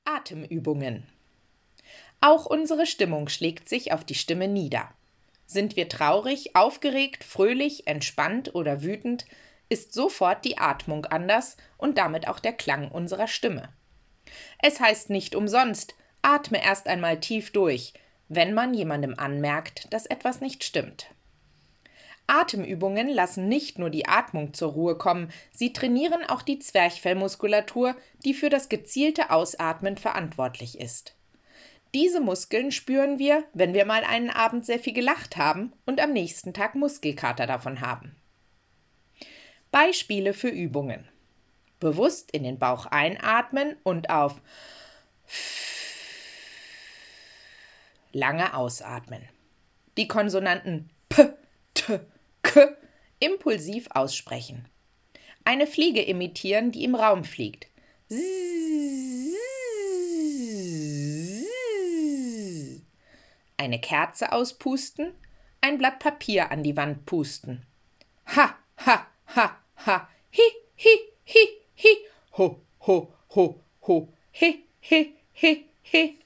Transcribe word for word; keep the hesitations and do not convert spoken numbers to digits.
Atemübungen. Auch unsere Stimmung schlägt sich auf die Stimme nieder. Sind wir traurig, aufgeregt, fröhlich, entspannt oder wütend, ist sofort die Atmung anders und damit auch der Klang unserer Stimme. Es heißt nicht umsonst, atme erst einmal tief durch, wenn man jemandem anmerkt, dass etwas nicht stimmt. Atemübungen lassen nicht nur die Atmung zur Ruhe kommen, sie trainieren auch die Zwerchfellmuskulatur, die für das gezielte Ausatmen verantwortlich ist. Diese Muskeln spüren wir, wenn wir mal einen Abend sehr viel gelacht haben und am nächsten Tag Muskelkater davon haben. Beispiele für Übungen. Bewusst in den Bauch einatmen und auf lange ausatmen. Die Konsonanten P, T, K impulsiv aussprechen. Eine Fliege imitieren, die im Raum fliegt. Eine Kerze auspusten, ein Blatt Papier an die Wand pusten. Ha, ha, ha, ha, hi, hi, hi, hi, ho, ho, ho, ho, hi, hi, hi, hi.